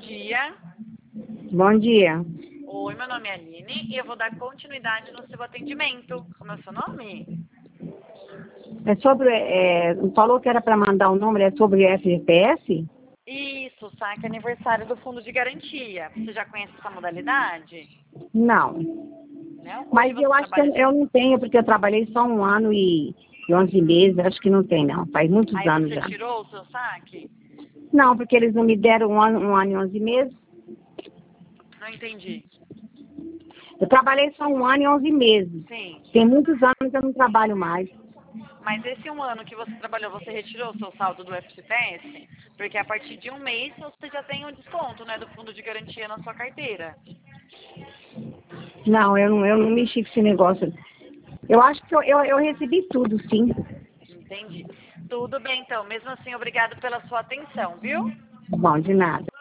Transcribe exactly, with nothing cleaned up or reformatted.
dia. Bom dia. Oi, meu nome é Aline e eu vou dar continuidade no seu atendimento. Como é o seu nome? É sobre, é, falou que era para mandar o número, é sobre F G T S? Isso, saque aniversário do Fundo de Garantia. Você já conhece essa modalidade? Não. Não? Hoje Mas você eu acho que trabalha eu, de... eu não tenho, porque eu trabalhei só um ano e, e onze meses, acho que não tem não, faz muitos Aí anos você já. tirou o seu saque? Não, porque eles não me deram um ano, um ano e onze meses. Não entendi. Eu trabalhei só um ano e onze meses. Sim. Tem muitos anos que eu não trabalho mais. Mas esse um ano que você trabalhou, você retirou o seu saldo do F G T S? Porque a partir de um mês você já tem um desconto, né, do Fundo de Garantia na sua carteira. Não, eu não, eu não mexi com esse negócio. Eu acho que eu, eu, eu recebi tudo, sim. Entendi. Tudo bem, então. Mesmo assim, obrigado pela sua atenção, viu? Bom, de nada.